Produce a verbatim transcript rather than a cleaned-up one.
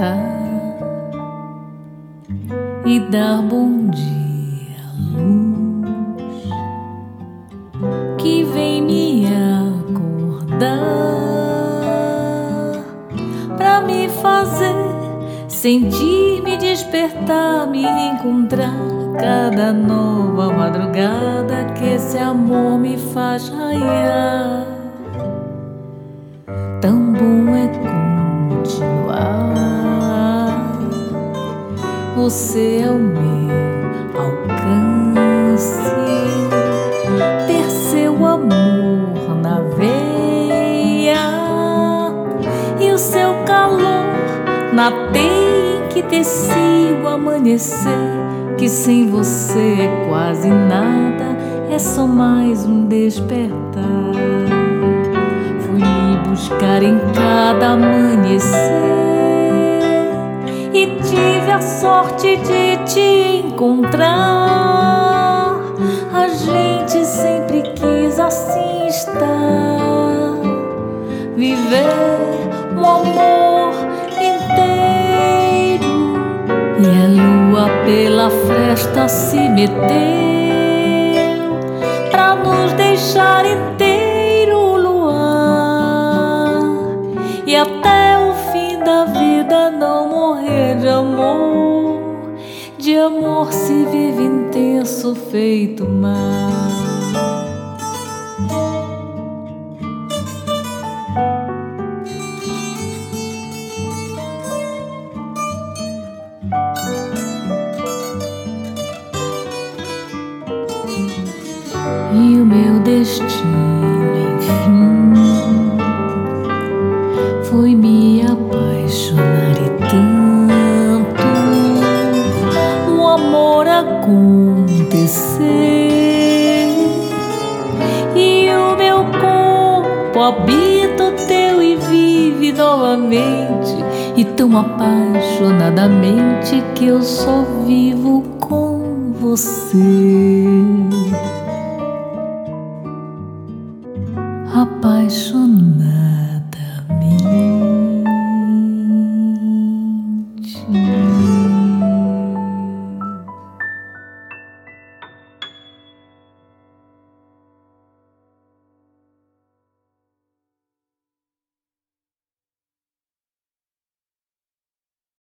despertar e dar bom dia à luz que vem me acordar pra me fazer sentir, me despertar, me encontrar cada nova madrugada que esse amor me faz raiar. Tão bom é continuar, você é o meu alcance, ter seu amor na veia e o seu calor na teia em que teci o amanhecer, que sem você é quase nada, é só mais um despertar. Fui lhe buscar em cada amanhecer e tive a sorte de te encontrar. A gente sempre quis assim estar, viver um amor inteiro. E a lua pela fresta se meteu pra nos deixar inteiro o luar, e até o fim da vida não morrer de amor. De amor se vive intenso feito mar. E o meu destino, enfim, foi me apaixonar e tanto o amor acontecer, e o meu corpo habita o teu e vive novamente, e tão apaixonadamente que eu só vivo com você. Apaixonar.